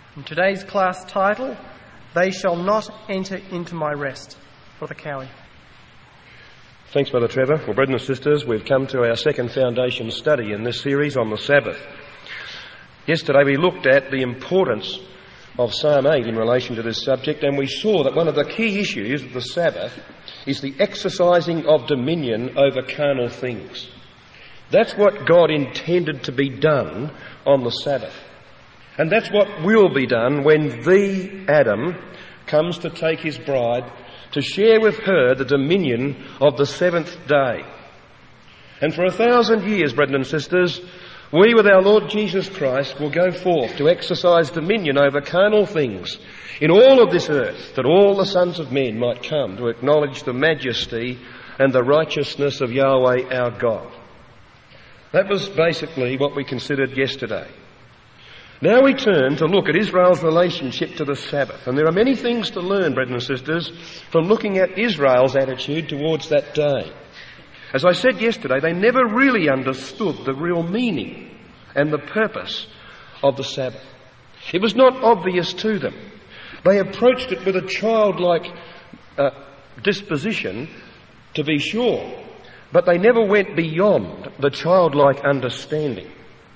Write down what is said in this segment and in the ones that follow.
And today's class title, They Shall Not Enter Into My Rest. Brother Cowie. Thanks, Brother Trevor. Well, brethren and sisters, we've come to our second foundation study in this series on the Sabbath. Yesterday we looked at the importance of Psalm 8 in relation to this subject, and we saw that one of the key issues of the Sabbath is the exercising of dominion over carnal things. That's what God intended to be done on the Sabbath. And that's what will be done when the Adam comes to take his bride to share with her the dominion of the seventh day. And for 1,000 years, brethren and sisters, we with our Lord Jesus Christ will go forth to exercise dominion over carnal things in all of this earth, that all the sons of men might come to acknowledge the majesty and the righteousness of Yahweh our God. That was basically what we considered yesterday. Now we turn to look at Israel's relationship to the Sabbath. And there are many things to learn, brethren and sisters, from looking at Israel's attitude towards that day. As I said yesterday, they never really understood the real meaning and the purpose of the Sabbath. It was not obvious to them. They approached it with a childlike disposition, to be sure, but they never went beyond the childlike understanding.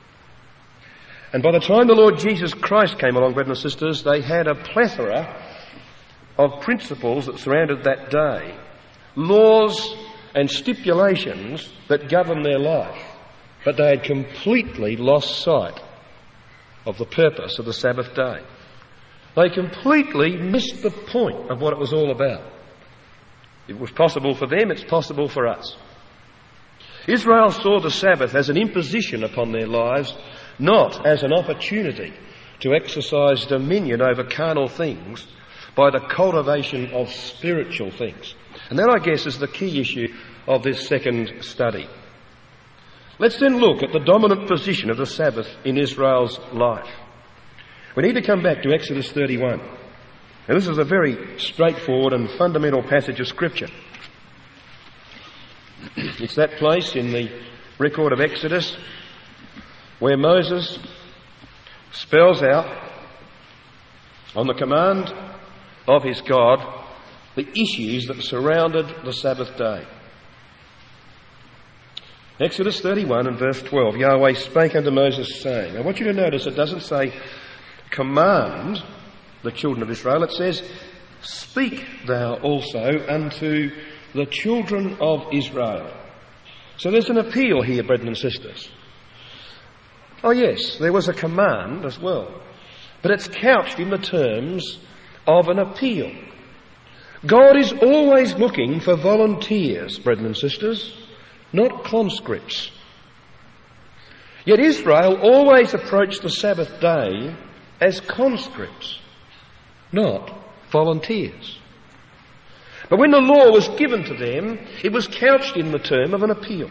And by the time the Lord Jesus Christ came along, brethren and sisters, they had a plethora of principles that surrounded that day, laws and stipulations that governed their life, but they had completely lost sight of the purpose of the Sabbath day. They completely missed the point of what it was all about. It was possible for them, it's possible for us. Israel saw the Sabbath as an imposition upon their lives, not as an opportunity to exercise dominion over carnal things by the cultivation of spiritual things. And that, I guess, is the key issue of this second study. Let's then look at the dominant position of the Sabbath in Israel's life. We need to come back to Exodus 31. Now, this is a very straightforward and fundamental passage of Scripture. It's that place in the record of Exodus where Moses spells out, on the command of his God, the issues that surrounded the Sabbath day. Exodus 31 and verse 12, Yahweh spake unto Moses, saying. I want you to notice it doesn't say, command the children of Israel. It says, speak thou also unto the children of Israel. So there's an appeal here, brethren and sisters. Oh yes, there was a command as well, but it's couched in the terms of an appeal. God is always looking for volunteers, brethren and sisters, not conscripts. Yet Israel always approached the Sabbath day as conscripts, not volunteers. But when the law was given to them, it was couched in the term of an appeal.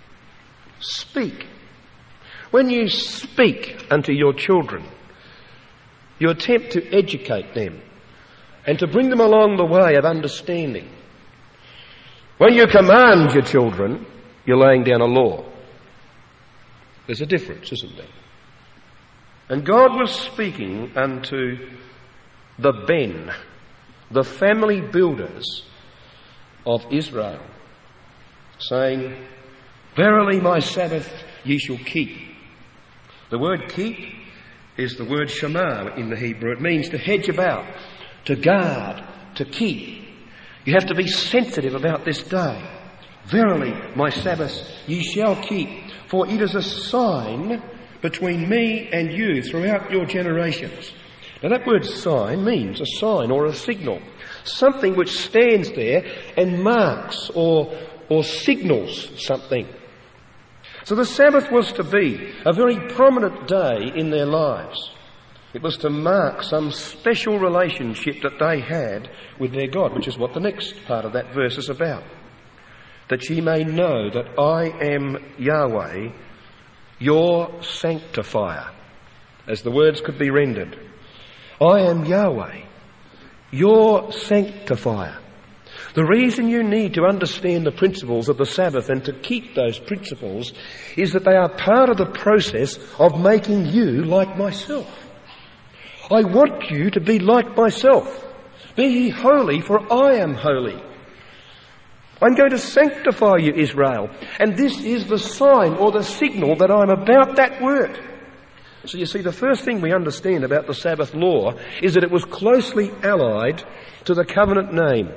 Speak. When you speak unto your children, you attempt to educate them and to bring them along the way of understanding. When you command your children, you're laying down a law. There's a difference, isn't there? And God was speaking unto the Ben, the family builders of Israel, saying, verily my Sabbath ye shall keep. The word keep is the word shamar in the Hebrew. It means to hedge about, to guard, to keep. You have to be sensitive about this day. Verily, my Sabbath ye shall keep, for it is a sign between me and you throughout your generations. Now that word sign means a sign or a signal, something which stands there and marks or signals something. So the Sabbath was to be a very prominent day in their lives. It was to mark some special relationship that they had with their God, which is what the next part of that verse is about. That ye may know that I am Yahweh, your sanctifier, as the words could be rendered. I am Yahweh, your sanctifier. The reason you need to understand the principles of the Sabbath and to keep those principles is that they are part of the process of making you like myself. I want you to be like myself. Be ye holy, for I am holy. I'm going to sanctify you, Israel. And this is the sign or the signal that I'm about that work. So you see, the first thing we understand about the Sabbath law is that it was closely allied to the covenant name.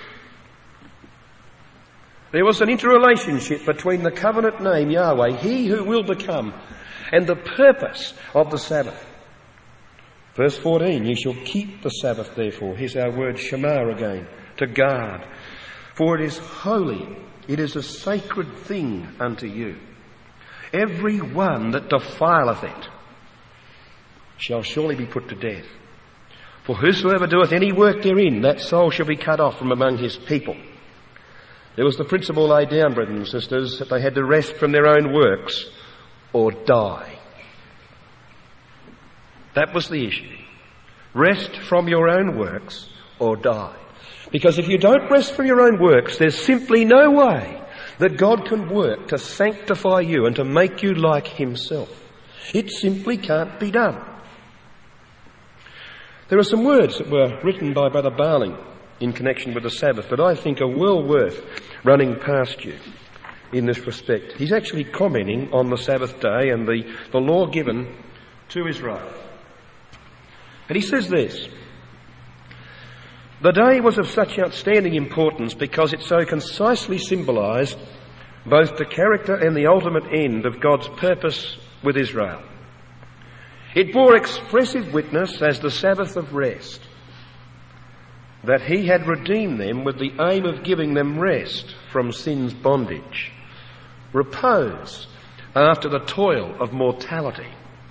There was an interrelationship between the covenant name Yahweh, he who will become, and the purpose of the Sabbath. Verse 14, you shall keep the Sabbath therefore. Here's our word Shema again, to guard. For it is holy, it is a sacred thing unto you. Every one that defileth it shall surely be put to death. For whosoever doeth any work therein, that soul shall be cut off from among his people. There was the principle laid down, brethren and sisters, that they had to rest from their own works or die. That was the issue. Rest from your own works or die. Because if you don't rest from your own works, there's simply no way that God can work to sanctify you and to make you like himself. It simply can't be done. There are some words that were written by Brother Barling in connection with the Sabbath that I think are well worth running past you in this respect. He's actually commenting on the Sabbath day and the law given to Israel. And he says this: the day was of such outstanding importance because it so concisely symbolised both the character and the ultimate end of God's purpose with Israel. It bore expressive witness as the Sabbath of rest, that he had redeemed them with the aim of giving them rest from sin's bondage, repose after the toil of mortality.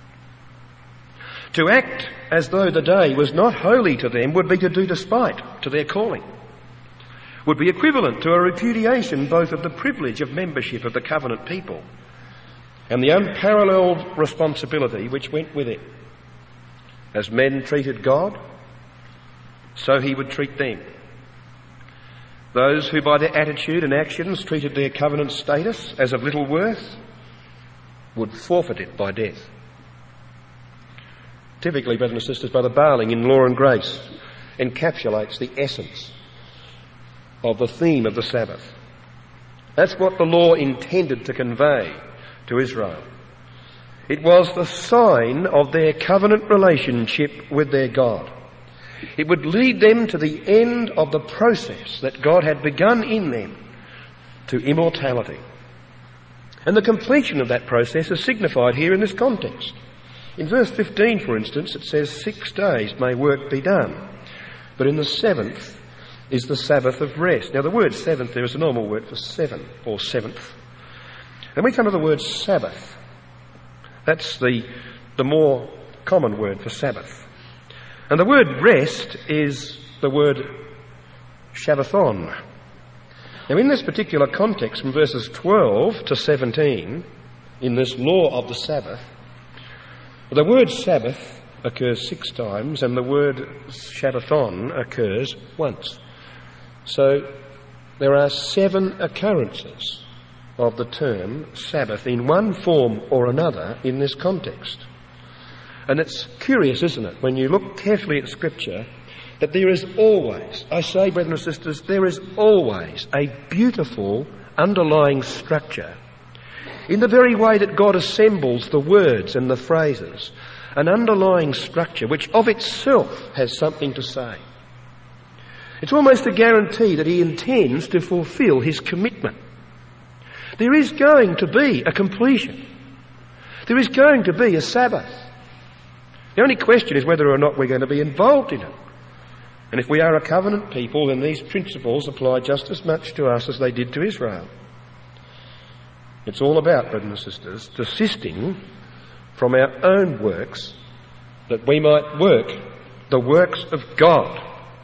To act as though the day was not holy to them would be to do despite to their calling, would be equivalent to a repudiation both of the privilege of membership of the covenant people and the unparalleled responsibility which went with it. As men treated God, so he would treat them. Those who by their attitude and actions treated their covenant status as of little worth would forfeit it by death. Typically, brothers and sisters, Brother Barling in Law and Grace encapsulates the essence of the theme of the Sabbath. That's what the law intended to convey to Israel. It was the sign of their covenant relationship with their God. It would lead them to the end of the process that God had begun in them to immortality. And the completion of that process is signified here in this context. In verse 15, for instance, it says 6 days may work be done, but in the 7th is the Sabbath of rest. Now the word seventh there is a normal word for 7 or 7th. Then we come to the word Sabbath. That's the more common word for Sabbath. And the word rest is the word Shabbathon. Now in this particular context, from verses 12 to 17, in this law of the Sabbath, the word Sabbath occurs 6 times and the word Shabbathon occurs once. So there are 7 occurrences of the term Sabbath in one form or another in this context. And it's curious, isn't it, when you look carefully at Scripture, that there is always, I say, brethren and sisters, there is always a beautiful underlying structure in the very way that God assembles the words and the phrases, an underlying structure which of itself has something to say. It's almost a guarantee that he intends to fulfil his commitment. There is going to be a completion. There is going to be a Sabbath. The only question is whether or not we're going to be involved in it. And if we are a covenant people, then these principles apply just as much to us as they did to Israel. It's all about, brothers and sisters, desisting from our own works that we might work the works of God.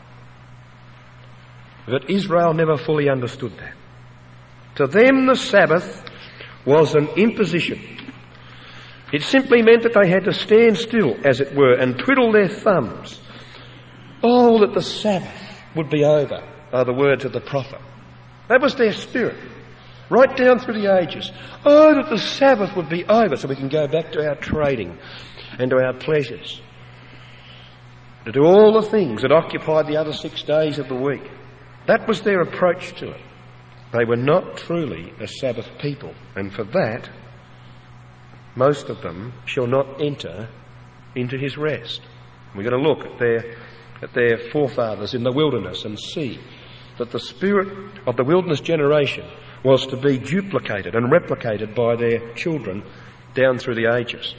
But Israel never fully understood that. To them the Sabbath was an imposition. It simply meant that they had to stand still, as it were, and twiddle their thumbs. Oh, that the Sabbath would be over, are the words of the prophet. That was their spirit, right down through the ages. Oh, that the Sabbath would be over so we can go back to our trading and to our pleasures. to do all the things that occupied the other 6 days of the week. That was their approach to it. They were not truly a Sabbath people, and for that, most of them shall not enter into his rest. We're going to look at their forefathers in the wilderness and see that the spirit of the wilderness generation was to be duplicated and replicated by their children down through the ages.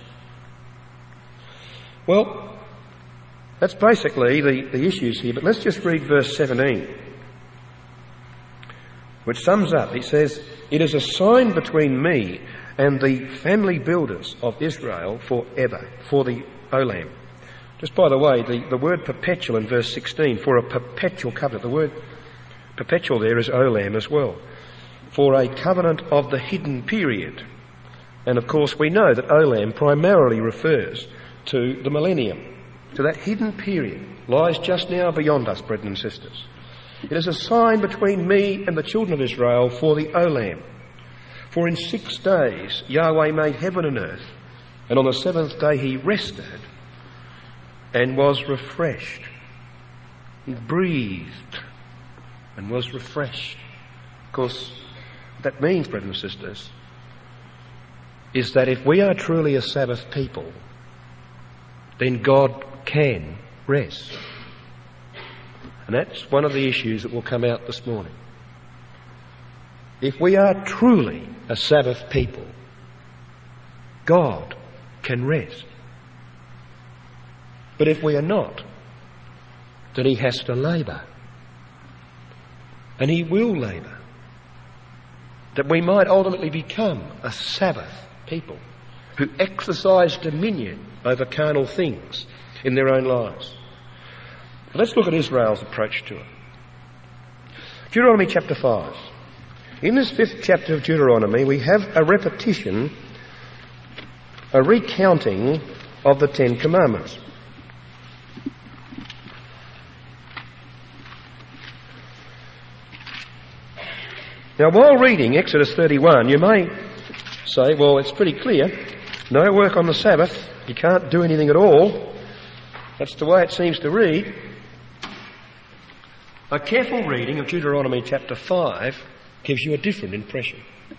Well, that's basically the issues here, but let's just read verse 17, which sums up. It says, "It is a sign between me and the family builders of Israel forever," for the Olam. Just by the way, the word perpetual in verse 16, for a perpetual covenant, the word perpetual there is Olam as well, for a covenant of the hidden period. And of course we know that Olam primarily refers to the millennium, to that hidden period, lies just now beyond us, brethren and sisters. It is a sign between me and the children of Israel for the Olam. For in 6 days Yahweh made heaven and earth, and on the 7th day he rested and was refreshed. He breathed and was refreshed. Of course, what that means, brethren and sisters, is that if we are truly a Sabbath people, then God can rest. And that's one of the issues that will come out this morning. If we are truly a Sabbath people, God can rest. But if we are not, then he has to labour. And he will labour, that we might ultimately become a Sabbath people who exercise dominion over carnal things in their own lives. But let's look at Israel's approach to it. Deuteronomy chapter 5. In this 5th chapter of Deuteronomy, we have a repetition, a recounting of the 10 Commandments. Now, while reading Exodus 31, you may say, well, it's pretty clear. No work on the Sabbath. You can't do anything at all. That's the way it seems to read. A careful reading of Deuteronomy chapter 5 gives you a different impression.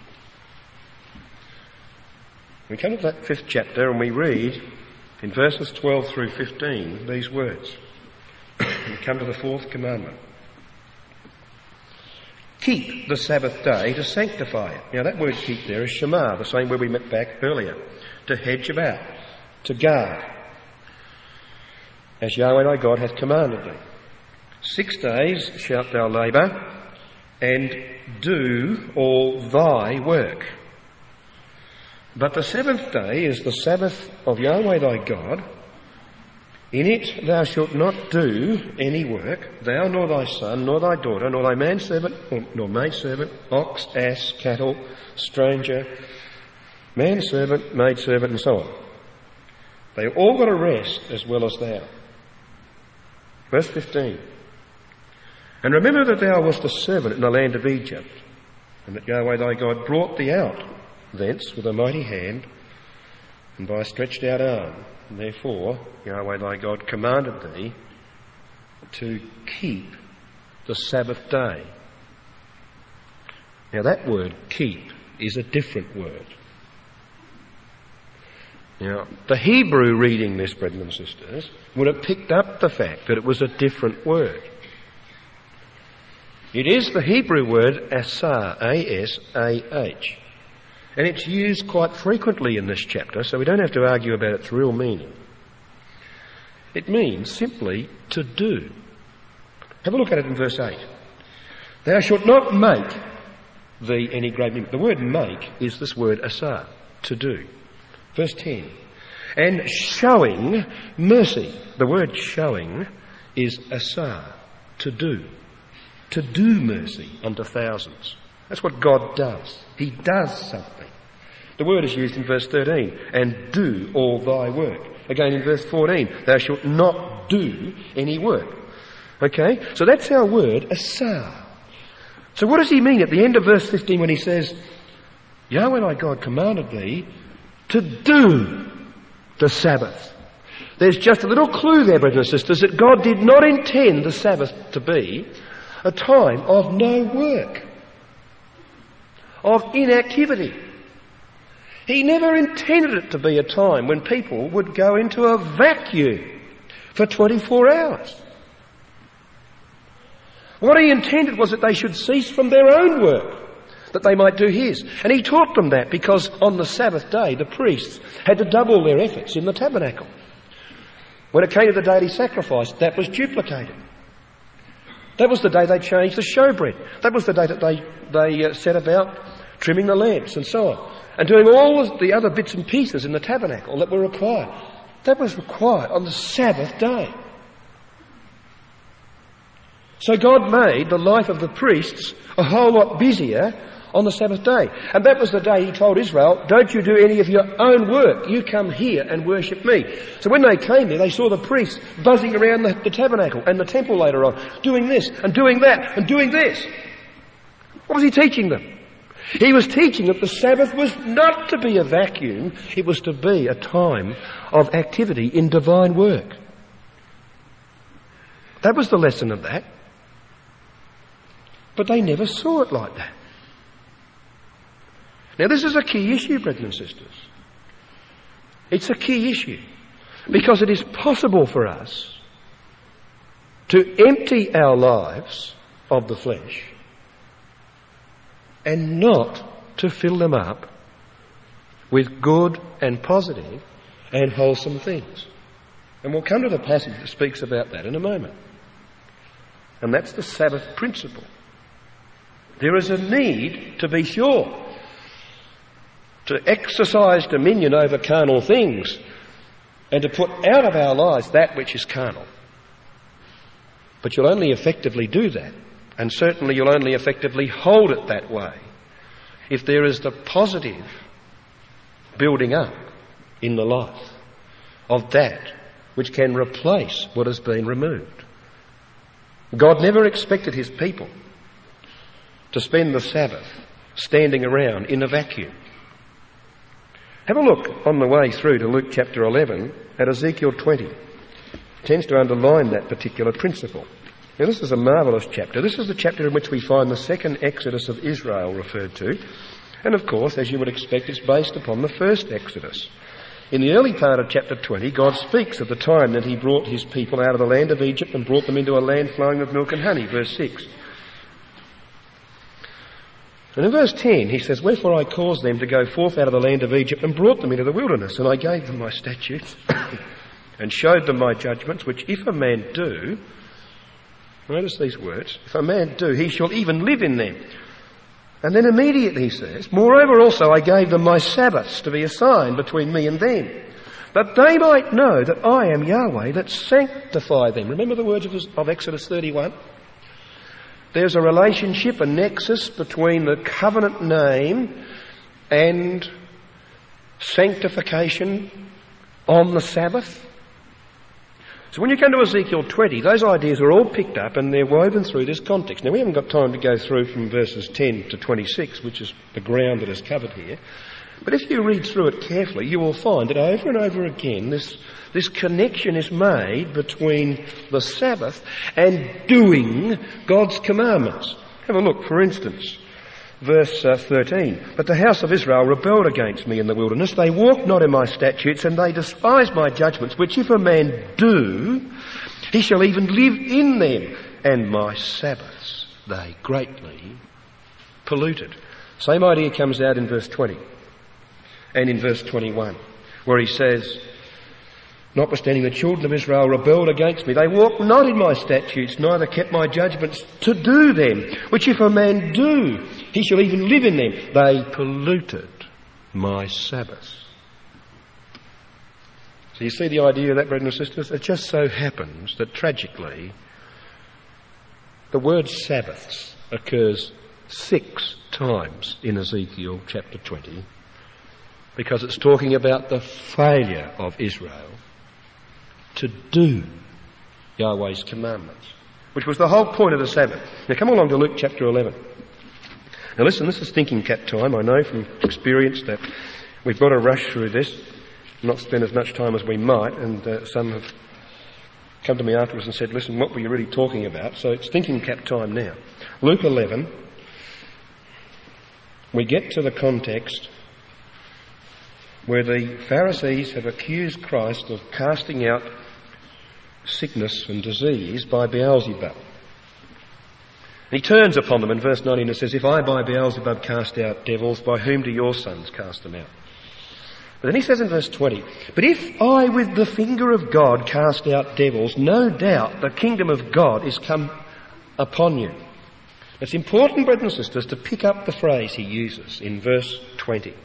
We come to that 5th chapter and we read in verses 12 through 15 these words. We come to the 4th commandment. Keep the Sabbath day to sanctify it. Now that word keep there is shamar, the same word we met back earlier. To hedge about, to guard, as Yahweh thy God hath commanded thee. 6 days shalt thou labour, and do all thy work. But the 7th day is the Sabbath of Yahweh thy God. In it thou shalt not do any work, thou nor thy son, nor thy daughter, nor thy manservant, nor maidservant, ox, ass, cattle, stranger, manservant, maidservant, and so on. They all got to rest as well as thou. Verse 15. And remember that thou wast a servant in the land of Egypt, and that Yahweh thy God brought thee out thence with a mighty hand and by a stretched out arm. And therefore Yahweh thy God commanded thee to keep the Sabbath day. Now that word keep is a different word. Now the Hebrew reading this, brethren and sisters, would have picked up the fact that it was a different word. It is the Hebrew word asah, A-S-A-H. And it's used quite frequently in this chapter, so we don't have to argue about its real meaning. It means simply to do. Have a look at it in verse 8. Thou shalt not make thee any graven image. The word make is this word asah, to do. Verse 10. And showing mercy. The word showing is asah, to do. To do mercy unto thousands. That's what God does. He does something. The word is used in verse 13, and do all thy work. Again in verse 14, thou shalt not do any work. Okay? So that's our word, asah. So what does he mean at the end of verse 15 when he says, Yahweh thy God commanded thee to do the Sabbath? There's just a little clue there, brothers and sisters, that God did not intend the Sabbath to be a time of no work, of inactivity. He never intended it to be a time when people would go into a vacuum for 24 hours. What he intended was that they should cease from their own work, that they might do his. And he taught them that because on the Sabbath day the priests had to double their efforts in the tabernacle. When it came to the daily sacrifice, that was duplicated. That was the day they changed the showbread. That was the day that they set about trimming the lamps and so on, and doing all the other bits and pieces in the tabernacle that were required. That was required on the Sabbath day. So God made the life of the priests a whole lot busier on the Sabbath day. And that was the day he told Israel, don't you do any of your own work. You come here and worship me. So when they came there, they saw the priests buzzing around the tabernacle and the temple later on, doing this and doing that and doing this. What was he teaching them? He was teaching that the Sabbath was not to be a vacuum. It was to be a time of activity in divine work. That was the lesson of that. But they never saw it like that. Now this is a key issue, brothers and sisters. It's a key issue because it is possible for us to empty our lives of the flesh and not to fill them up with good and positive and wholesome things. And we'll come to the passage that speaks about that in a moment. And that's the Sabbath principle. There is a need to be sure to exercise dominion over carnal things and to put out of our lives that which is carnal. But you'll only effectively do that, and certainly you'll only effectively hold it that way, if there is the positive building up in the life of that which can replace what has been removed. God never expected his people to spend the Sabbath standing around in a vacuum. Have a look on the way through to Luke chapter 11 at Ezekiel 20. It tends to underline that particular principle. Now this is a marvellous chapter. This is the chapter in which we find the second exodus of Israel referred to. And of course, as you would expect, it's based upon the first exodus. In the early part of chapter 20, God speaks of the time that he brought his people out of the land of Egypt and brought them into a land flowing with milk and honey, verse 6. And in verse 10 he says, wherefore I caused them to go forth out of the land of Egypt and brought them into the wilderness, and I gave them my statutes and showed them my judgments, which if a man do, notice these words, if a man do, he shall even live in them. And then immediately he says, moreover also I gave them my Sabbaths to be a sign between me and them, that they might know that I am Yahweh that sanctify them. Remember the words of Exodus 31? There's a relationship, a nexus between the covenant name and sanctification on the Sabbath. So when you come to Ezekiel 20, those ideas are all picked up and they're woven through this context. Now we haven't got time to go through from verses 10 to 26, which is the ground that is covered here. But if you read through it carefully, you will find that over and over again this connection is made between the Sabbath and doing God's commandments. Have a look, for instance, verse 13. But the house of Israel rebelled against me in the wilderness. They walked not in my statutes, and they despised my judgments, which if a man do, he shall even live in them. And my Sabbaths they greatly polluted. Same idea comes out in verse 20 and in verse 21, where he says, notwithstanding the children of Israel rebelled against me, they walked not in my statutes, neither kept my judgments to do them, which if a man do, he shall even live in them. They polluted my Sabbaths. So you see the idea of that, brothers and sisters? It just so happens that tragically the word Sabbaths occurs 6 times in Ezekiel chapter 20, because it's talking about the failure of Israel to do Yahweh's commandments, which was the whole point of the Sabbath. Now come along to Luke chapter 11. Now listen, this is thinking cap time. I know from experience that we've got to rush through this. not spend as much time as we might, and some have come to me afterwards and said, listen, what were you really talking about? So it's thinking cap time now. Luke 11, we get to the context where the Pharisees have accused Christ of casting out sickness and disease by Beelzebub. He turns upon them in verse 19 and says, if I by Beelzebub cast out devils, by whom do your sons cast them out? But then he says in verse 20, but if I with the finger of God cast out devils, no doubt the kingdom of God is come upon you. It's important, brothers and sisters, to pick up the phrase he uses in verse 20.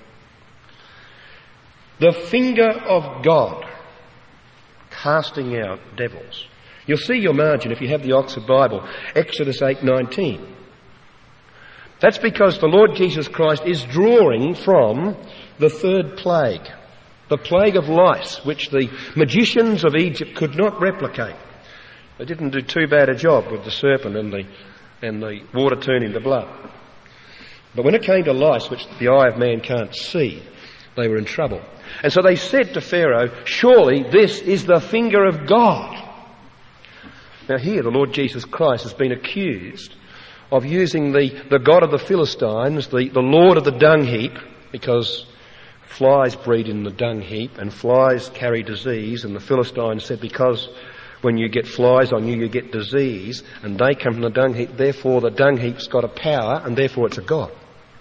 The finger of God casting out devils. You'll see your margin if you have the Oxford Bible, Exodus 8:19. That's because the Lord Jesus Christ is drawing from the third plague, the plague of lice, which the magicians of Egypt could not replicate. They didn't do too bad a job with the serpent and the water turning to blood. But when it came to lice, which the eye of man can't see, they were in trouble. And so they said to Pharaoh, surely this is the finger of God. Now here the Lord Jesus Christ has been accused of using the God of the Philistines, the Lord of the dung heap, because flies breed in the dung heap and flies carry disease, and the Philistines said because when you get flies on you, you get disease, and they come from the dung heap, therefore the dung heap's got a power, and therefore it's a god.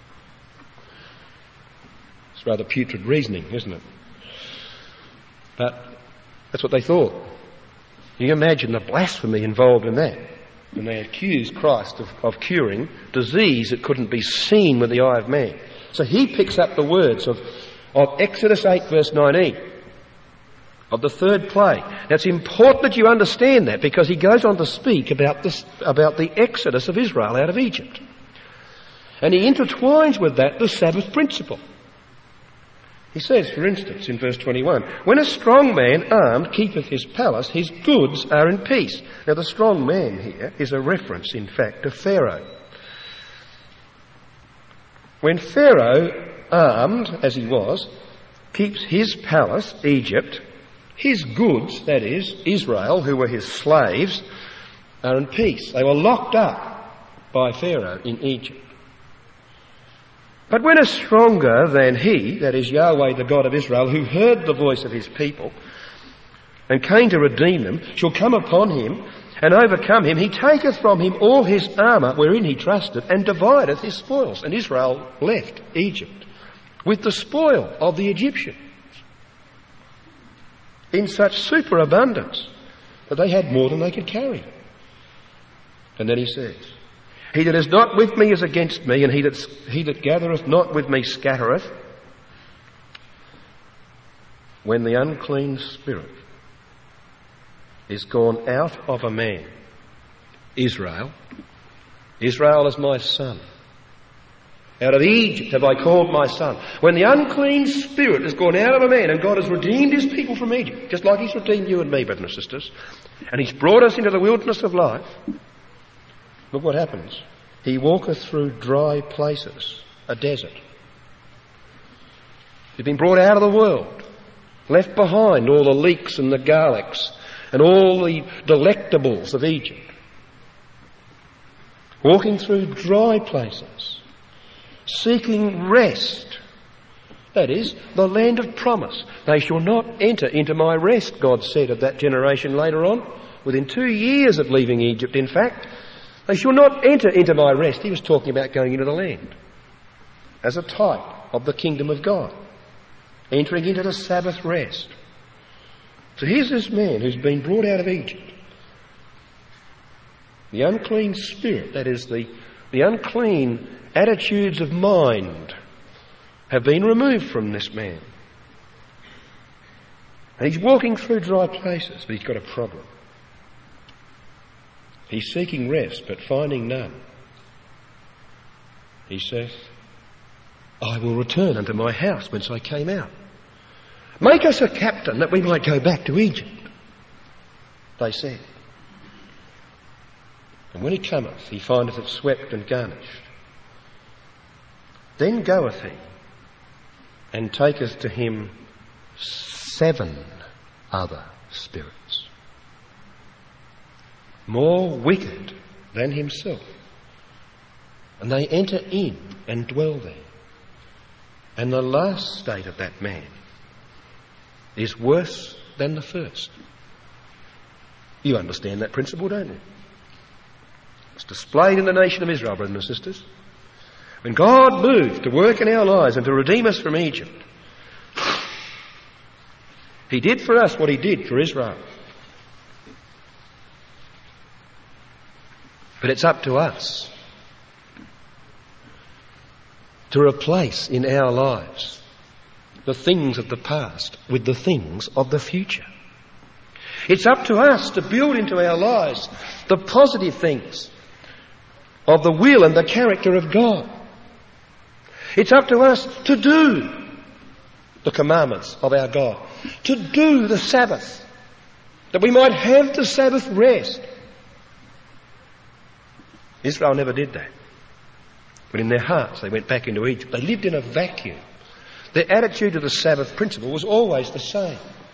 It's rather putrid reasoning, isn't it? But that's what they thought. You can imagine the blasphemy involved in that. And they accused Christ of curing disease that couldn't be seen with the eye of man. So he picks up the words of Exodus 8 verse 19, of the third plague. Now it's important that you understand that, because he goes on to speak about the exodus of Israel out of Egypt. And he intertwines with that the Sabbath principle. He says, for instance, in verse 21, when a strong man armed keepeth his palace, his goods are in peace. Now the strong man here is a reference, in fact, to Pharaoh. When Pharaoh, armed as he was, keeps his palace, Egypt, his goods, that is, Israel, who were his slaves, are in peace. They were locked up by Pharaoh in Egypt. But when a stronger than he, that is Yahweh the God of Israel, who heard the voice of his people and came to redeem them, shall come upon him and overcome him, he taketh from him all his armour wherein he trusted, and divideth his spoils. And Israel left Egypt with the spoil of the Egyptians in such superabundance that they had more than they could carry. And then he says, he that is not with me is against me, and he that gathereth not with me scattereth. When the unclean spirit is gone out of a man, Israel is my son. Out of Egypt have I called my son. When the unclean spirit has gone out of a man, and God has redeemed his people from Egypt, just like he's redeemed you and me, brothers and sisters, and he's brought us into the wilderness of life, look what happens. He walketh through dry places, a desert. He's been brought out of the world, left behind all the leeks and the garlics and all the delectables of Egypt. Walking through dry places, seeking rest. That is, the land of promise. They shall not enter into my rest, God said of that generation later on. Within 2 years of leaving Egypt, in fact, they shall not enter into my rest. He was talking about going into the land as a type of the kingdom of God, entering into the Sabbath rest. So here's this man who's been brought out of Egypt. The unclean spirit, that is the unclean attitudes of mind, have been removed from this man. And he's walking through dry places, but he's got a problem. He's seeking rest, but finding none. He says, I will return unto my house whence I came out. Make us a captain that we might go back to Egypt, they said. And when he cometh, he findeth it swept and garnished. Then goeth he, and taketh to him 7 other spirits, more wicked than himself. And they enter in and dwell there. And the last state of that man is worse than the first. You understand that principle, don't you? It's displayed in the nation of Israel, brothers and sisters. When God moved to work in our lives and to redeem us from Egypt, he did for us what he did for Israel. But it's up to us to replace in our lives the things of the past with the things of the future. It's up to us to build into our lives the positive things of the will and the character of God. It's up to us to do the commandments of our God, to do the Sabbath, that we might have the Sabbath rest. Israel never did that. But in their hearts they went back into Egypt. They lived in a vacuum. Their attitude to the Sabbath principle was always the same.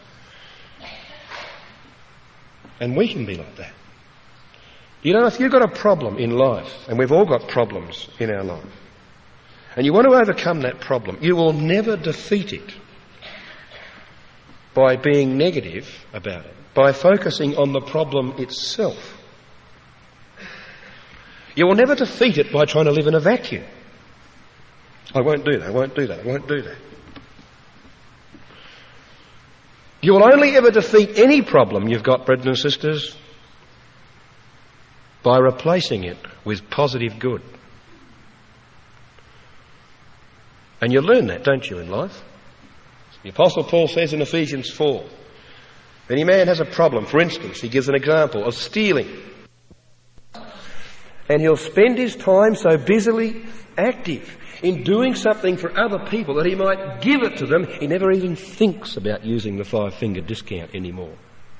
And we can be like that. You know, if you've got a problem in life, and we've all got problems in our life, and you want to overcome that problem, you will never defeat it by being negative about it, by focusing on the problem itself. You will never defeat it by trying to live in a vacuum. I won't do that, I won't do that, I won't do that. You will only ever defeat any problem you've got, brothers and sisters, by replacing it with positive good. And you learn that, don't you, in life? The Apostle Paul says in Ephesians 4, if any man has a problem, for instance, he gives an example of stealing, and he'll spend his time so busily active in doing something for other people that he might give it to them, he never even thinks about using the 5-finger discount anymore.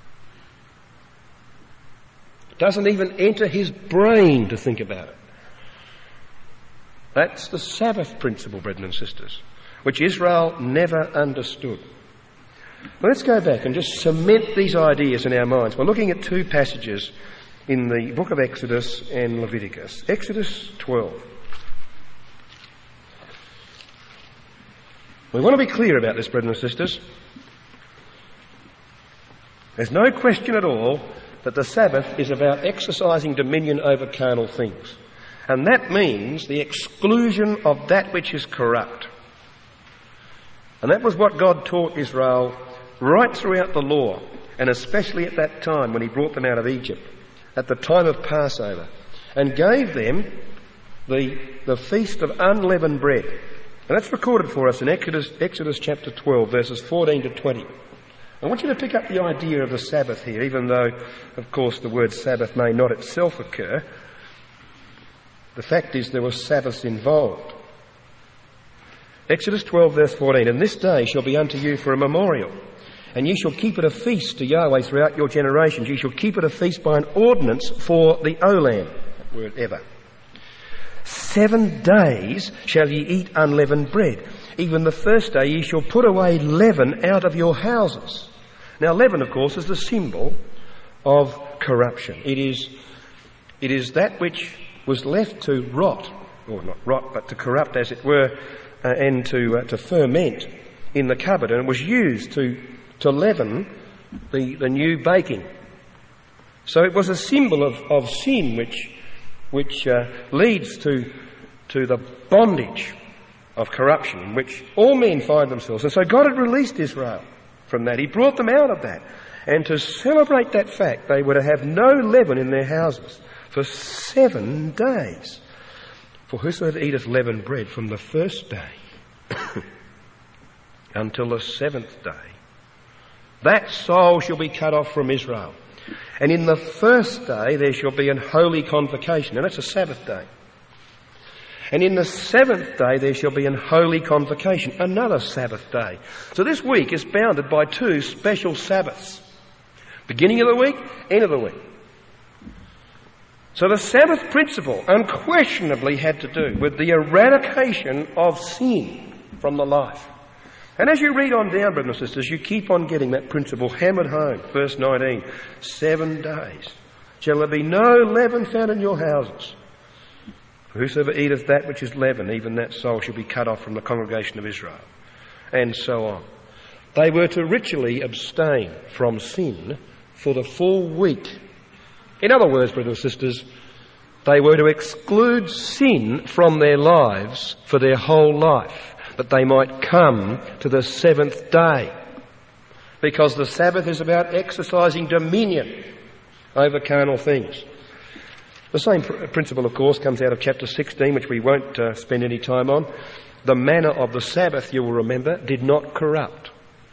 It doesn't even enter his brain to think about it. That's the Sabbath principle, brethren and sisters, which Israel never understood. Well, let's go back and just cement these ideas in our minds. We're looking at 2 passages in the book of Exodus and Leviticus. Exodus 12. We want to be clear about this, brethren and sisters. There's no question at all that the Sabbath is about exercising dominion over carnal things. And that means the exclusion of that which is corrupt. And that was what God taught Israel right throughout the law, and especially at that time when he brought them out of Egypt, at the time of Passover, and gave them the feast of unleavened bread. And that's recorded for us in Exodus chapter 12, verses 14 to 20. I want you to pick up the idea of the Sabbath here, even though, of course, the word Sabbath may not itself occur. The fact is there were Sabbaths involved. Exodus 12, verse 14, and this day shall be unto you for a memorial, and ye shall keep it a feast to Yahweh throughout your generations. Ye shall keep it a feast by an ordinance for the Olam, that word ever. 7 days shall ye eat unleavened bread. Even the first day ye shall put away leaven out of your houses. Now leaven, of course, is the symbol of corruption. It is that which was left to rot, or not rot, but to corrupt, as it were, and to ferment in the cupboard, and it was used to leaven the new baking. So it was a symbol of sin, which leads to the bondage of corruption in which all men find themselves. And so God had released Israel from that. He brought them out of that. And to celebrate that fact, they were to have no leaven in their houses for 7 days. For whosoever eateth leavened bread from the first day until the 7th day, that soul shall be cut off from Israel. And in the first day there shall be an holy convocation, and that's a Sabbath day. And in the 7th day there shall be an holy convocation, another Sabbath day. So this week is bounded by 2 special Sabbaths. Beginning of the week, end of the week. So the Sabbath principle unquestionably had to do with the eradication of sin from the life. And as you read on down, brothers and sisters, you keep on getting that principle hammered home. Verse 19, 7 days shall there be no leaven found in your houses. For whosoever eateth that which is leaven, even that soul shall be cut off from the congregation of Israel. And so on. They were to ritually abstain from sin for the full week. In other words, brothers and sisters, they were to exclude sin from their lives for their whole life, that they might come to the seventh day. Because the Sabbath is about exercising dominion over carnal things. The same principle, of course, comes out of chapter 16, which we won't spend any time on. The manner of the Sabbath, you will remember, did not corrupt.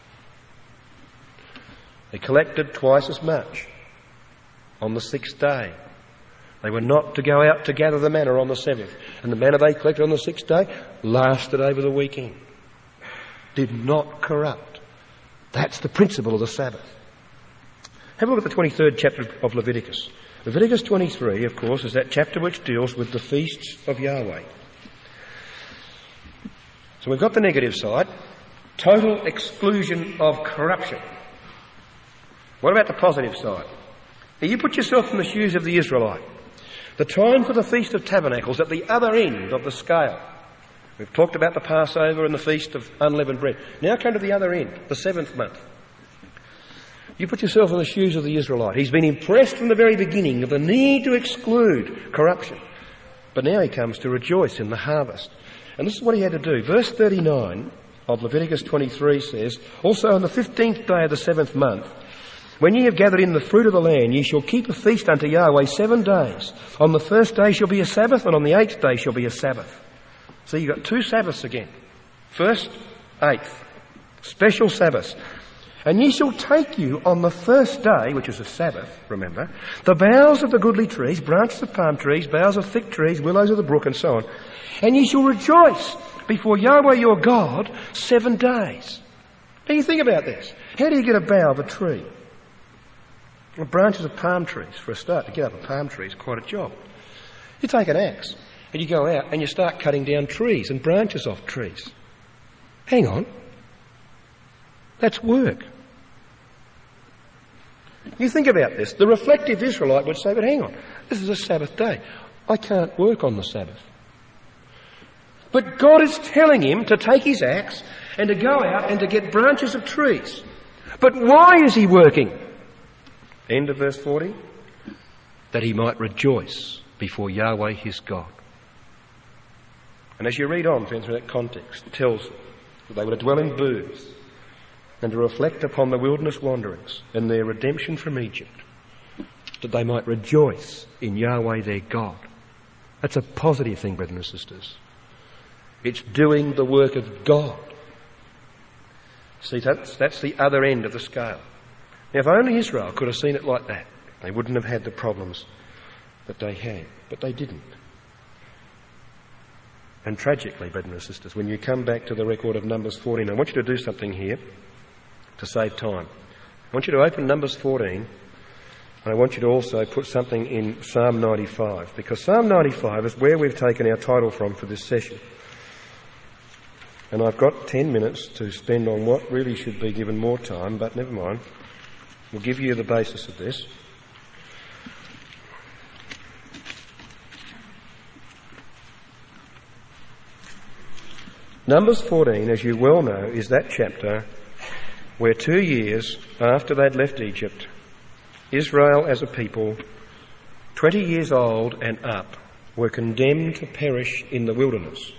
They collected twice as much on the sixth day. They were not to go out to gather the manna on the seventh. And the manna they collected on the sixth day lasted over the weekend. Did not corrupt. That's the principle of the Sabbath. Have a look at the 23rd chapter of Leviticus. Leviticus 23, of course, is that chapter which deals with the feasts of Yahweh. So we've got the negative side. Total exclusion of corruption. What about the positive side? Now you put yourself in the shoes of the Israelite. The time for the Feast of Tabernacles at the other end of the scale. We've talked about the Passover and the Feast of Unleavened Bread. Now come to the other end, the 7th month. You put yourself in the shoes of the Israelite. He's been impressed from the very beginning of the need to exclude corruption. But now he comes to rejoice in the harvest. And this is what he had to do. Verse 39 of Leviticus 23 says, also on the 15th day of the 7th month, when ye have gathered in the fruit of the land, ye shall keep a feast unto Yahweh 7 days. On the first day shall be a Sabbath, and on the 8th day shall be a Sabbath. So you've got 2 Sabbaths again. First, 8th. Special Sabbaths. And ye shall take you on the first day, which is a Sabbath, remember, the boughs of the goodly trees, branches of palm trees, boughs of thick trees, willows of the brook, and so on. And ye shall rejoice before Yahweh your God 7 days. Now you think about this. How do you get a bough of a tree? Well, branches of palm trees, for a start. To get up a palm tree is quite a job. You take an axe and you go out and you start cutting down trees and branches off trees. Hang on. That's work. You think about this. The reflective Israelite would say, but hang on, this is a Sabbath day. I can't work on the Sabbath. But God is telling him to take his axe and to go out and to get branches of trees. But why is he working? End of verse 40. That he might rejoice before Yahweh his God. And as you read on, friends, in that context, it tells them that they were to dwell in booths and to reflect upon the wilderness wanderings and their redemption from Egypt, that they might rejoice in Yahweh their God. That's a positive thing, brothers and sisters. It's doing the work of God. See, that's the other end of the scale. Now, if only Israel could have seen it like that, they wouldn't have had the problems that they had. But they didn't. And tragically, brothers and sisters, when you come back to the record of Numbers 14, I want you to do something here to save time. I want you to open Numbers 14, and I want you to also put something in Psalm 95, because Psalm 95 is where we've taken our title from for this session. And I've got 10 minutes to spend on what really should be given more time, but never mind. We'll give you the basis of this. Numbers 14, as you well know, is that chapter where 2 years after they'd left Egypt, Israel as a people, 20 years old and up, were condemned to perish in the wilderness.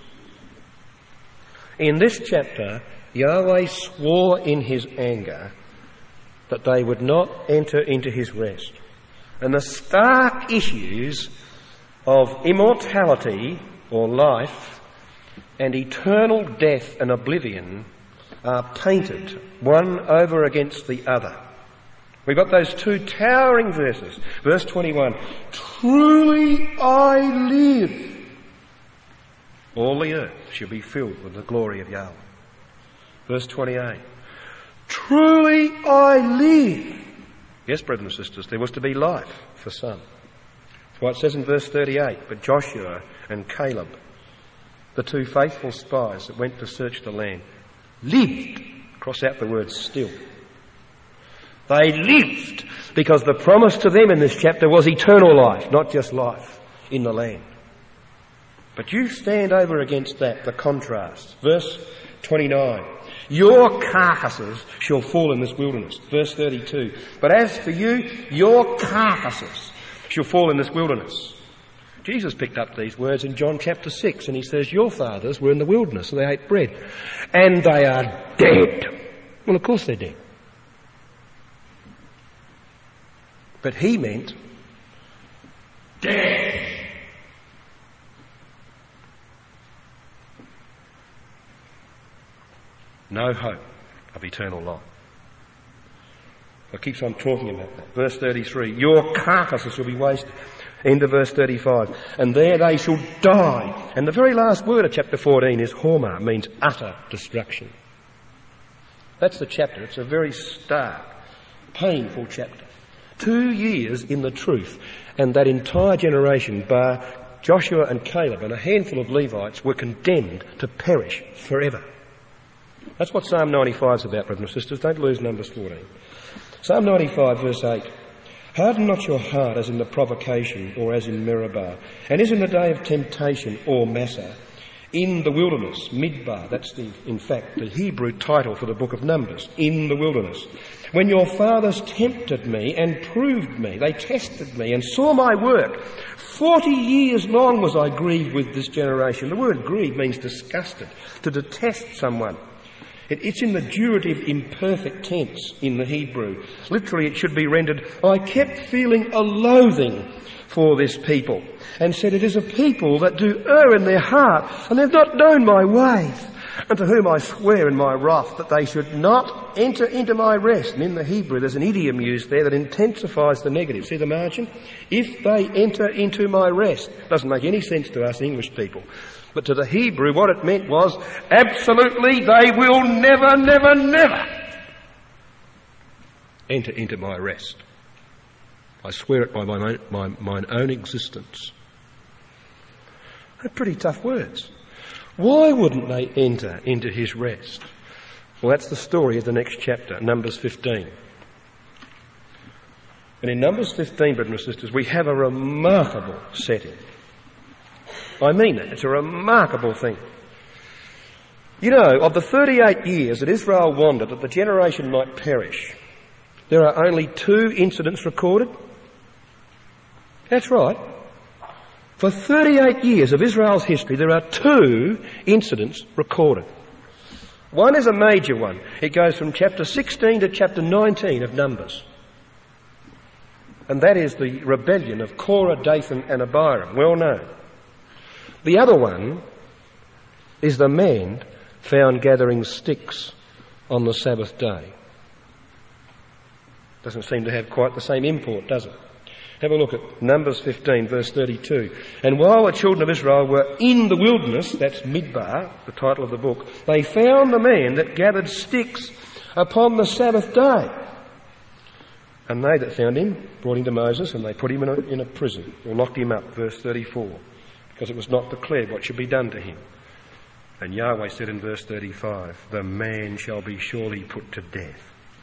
In this chapter, Yahweh swore in his anger that they would not enter into his rest. And the stark issues of immortality or life and eternal death and oblivion are painted one over against the other. We've got those 2 towering verses. Verse 21, truly I live. All the earth shall be filled with the glory of Yahweh. Verse 28, truly I live. Yes, brothers and sisters, there was to be life for some. That's why it says in verse 38, but Joshua and Caleb, the 2 faithful spies that went to search the land, lived. Cross out the word still. They lived because the promise to them in this chapter was eternal life, not just life in the land. But you stand over against that, the contrast. Verse 29. Your carcasses shall fall in this wilderness. Verse 32. But as for you, your carcasses shall fall in this wilderness. Jesus picked up these words in John chapter 6 and he says, your fathers were in the wilderness and they ate bread and they are dead. Well, of course they're dead. But he meant dead. No hope of eternal life. It keeps on talking about that. Verse 33, your carcasses will be wasted. Into verse 35, and there they shall die. And the very last word of chapter 14 is horma, means utter destruction. That's the chapter. It's a very stark, painful chapter. 2 years in the truth, and that entire generation, bar Joshua and Caleb and a handful of Levites, were condemned to perish forever. That's what Psalm 95 is about, brothers and sisters. Don't lose Numbers 14. Psalm 95, verse 8. Harden not your heart as in the provocation or as in Meribah, and as in the day of temptation or Massah, in the wilderness, Midbar, that's in fact the Hebrew title for the book of Numbers, in the wilderness. When your fathers tempted me and proved me, they tested me and saw my work. 40 years long was I grieved with this generation. The word grieved means disgusted, to detest someone. It's in the durative imperfect tense in the Hebrew. Literally it should be rendered, I kept feeling a loathing for this people, and said, it is a people that do err in their heart, and they've not known my ways, and to whom I swear in my wrath that they should not enter into my rest. And in the Hebrew there's an idiom used there that intensifies the negative. See the margin? If they enter into my rest. Doesn't make any sense to us English people. But to the Hebrew, what it meant was, absolutely, they will never, never, never enter into my rest. I swear it by mine own existence. They're pretty tough words. Why wouldn't they enter into his rest? Well, that's the story of the next chapter, Numbers 15. And in Numbers 15, brothers and sisters, we have a remarkable setting. I mean it. It's a remarkable thing. You know, of the 38 years that Israel wandered that the generation might perish, there are only 2 incidents recorded. That's right. For 38 years of Israel's history, there are 2 incidents recorded. One is a major one. It goes from chapter 16 to chapter 19 of Numbers. And that is the rebellion of Korah, Dathan and Abiram, well known. The other one is the man found gathering sticks on the Sabbath day. Doesn't seem to have quite the same import, does it? Have a look at Numbers 15, verse 32. And while the children of Israel were in the wilderness, that's Midbar, the title of the book, they found the man that gathered sticks upon the Sabbath day. And they that found him brought him to Moses, and they put him in a prison, or locked him up, verse 34. Because it was not declared what should be done to him. And Yahweh said in verse 35, the man shall be surely put to death.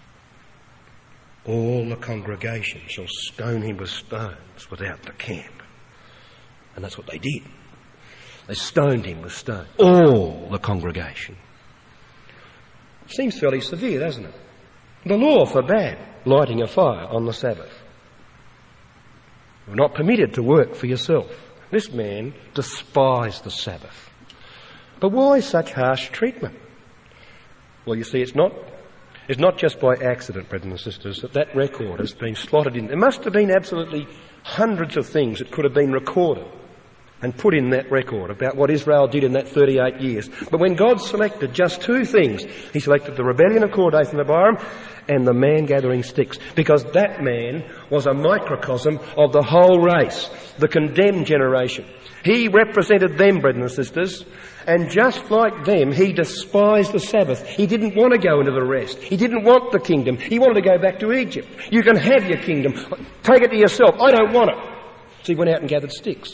All the congregation shall stone him with stones without the camp. And that's what they did. They stoned him with stones. All the congregation. Seems fairly severe, doesn't it? The law forbade lighting a fire on the Sabbath. You're not permitted to work for yourself. This man despised the Sabbath. But why such harsh treatment? Well, you see, it's not just by accident, brothers and sisters, that record has been slotted in. There must have been absolutely hundreds of things that could have been recorded and put in that record about what Israel did in that 38 years. But when God selected just 2 things, he selected the rebellion of Korah, Dathan and Abiram and the man gathering sticks, because that man was a microcosm of the whole race, the condemned generation. He represented them, brothers and sisters, and just like them, he despised the Sabbath. He didn't want to go into the rest. He didn't want the kingdom. He wanted to go back to Egypt. You can have your kingdom. Take it to yourself. I don't want it. So he went out and gathered sticks.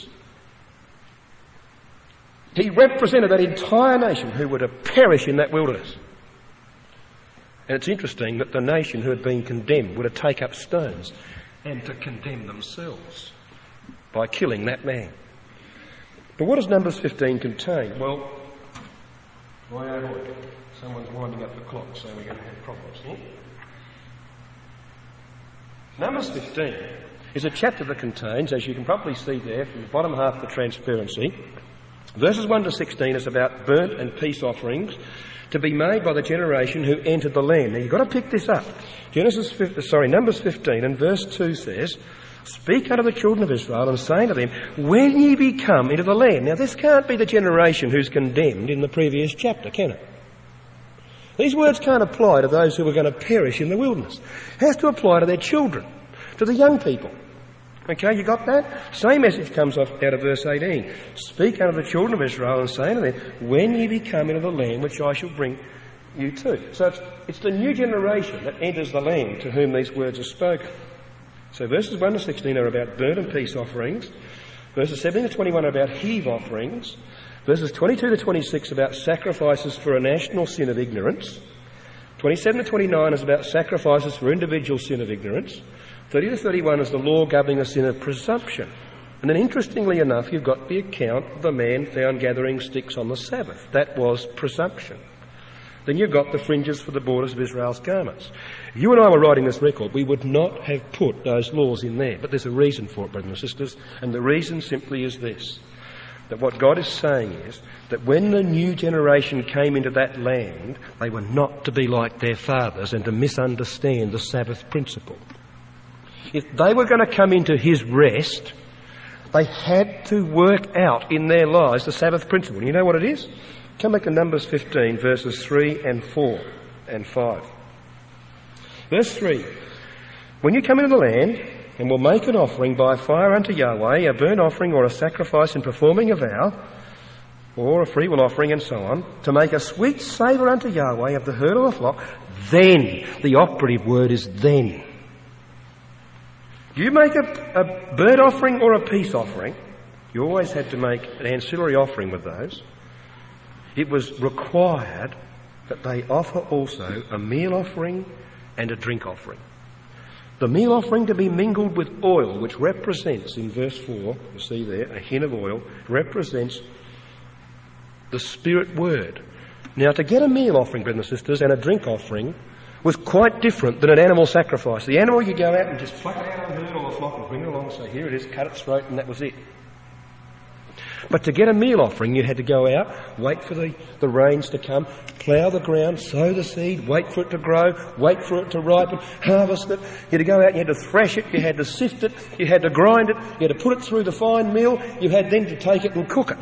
He represented that entire nation who were to perish in that wilderness. And it's interesting that the nation who had been condemned were to take up stones and to condemn themselves by killing that man. But what does Numbers 15 contain? Well, someone's winding up the clock, so we're going to have problems here. Numbers 15 is a chapter that contains, as you can probably see there from the bottom half of the transparency, verses 1 to 16 is about burnt and peace offerings to be made by the generation who entered the land. Now you've got to pick this up. Numbers 15 and verse 2 says, "Speak unto the children of Israel and say unto them, when ye be come into the land." Now this can't be the generation who's condemned in the previous chapter, can it? These words can't apply to those who are going to perish in the wilderness. It has to apply to their children, to the young people. Okay, you got that? Same message comes out of verse 18. "Speak unto the children of Israel and say unto them, when ye be come into the land which I shall bring you to." So it's the new generation that enters the land to whom these words are spoken. So verses 1 to 16 are about burnt and peace offerings. Verses 17 to 21 are about heave offerings. Verses 22 to 26 about sacrifices for a national sin of ignorance. 27 to 29 is about sacrifices for individual sin of ignorance. 30 to 31 is the law governing the sin of presumption. And then interestingly enough, you've got the account of the man found gathering sticks on the Sabbath. That was presumption. Then you've got the fringes for the borders of Israel's garments. If you and I were writing this record, we would not have put those laws in there. But there's a reason for it, brothers and sisters. And the reason simply is this. That what God is saying is that when the new generation came into that land, they were not to be like their fathers and to misunderstand the Sabbath principle. If they were going to come into his rest, they had to work out in their lives the Sabbath principle. And you know what it is? Come back to Numbers 15, verses 3 and 4 and 5. Verse 3. "When you come into the land, and will make an offering by fire unto Yahweh, a burnt offering or a sacrifice in performing a vow, or a freewill offering and so on, to make a sweet savour unto Yahweh of the herd of the flock, then," the operative word is then. You make a burnt offering or a peace offering, you always had to make an ancillary offering with those. It was required that they offer also a meal offering and a drink offering. The meal offering to be mingled with oil, which represents, in verse 4, you see there, a hin of oil, represents the Spirit word. Now, to get a meal offering, brothers and sisters, and a drink offering was quite different than an animal sacrifice. The animal, you go out and just pluck it out of the herd or the flock and bring it along, so here it is, cut its throat, and that was it. But to get a meal offering, you had to go out, wait for the rains to come, plough the ground, sow the seed, wait for it to grow, wait for it to ripen, harvest it. You had to go out, you had to thresh it, you had to sift it, you had to grind it, you had to put it through the fine mill, you had then to take it and cook it.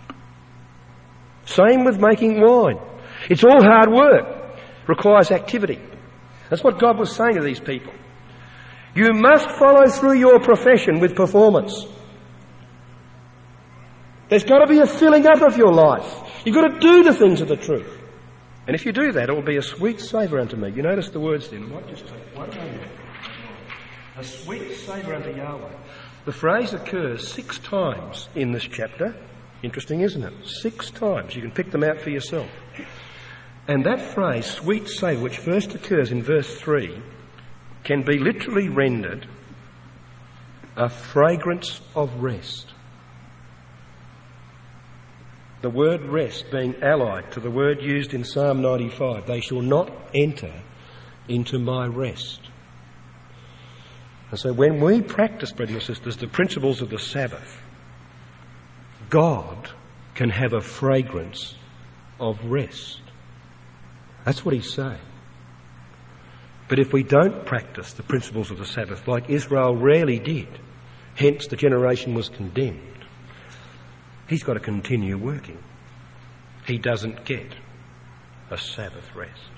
Same with making wine. It's all hard work, requires activity. That's what God was saying to these people. You must follow through your profession with performance. There's got to be a filling up of your life. You've got to do the things of the truth. And if you do that, it will be a sweet savour unto me. You notice the words then. I might just take one moment. A sweet savour unto Yahweh. The phrase occurs 6 times in this chapter. Interesting, isn't it? 6 times. You can pick them out for yourself. And that phrase, sweet savour, which first occurs in verse 3, can be literally rendered a fragrance of rest. The word rest being allied to the word used in Psalm 95, "They shall not enter into my rest." And so when we practice, brothers and sisters, the principles of the Sabbath, God can have a fragrance of rest. That's what he's saying. But if we don't practice the principles of the Sabbath, like Israel rarely did, hence the generation was condemned, he's got to continue working. He doesn't get a Sabbath rest.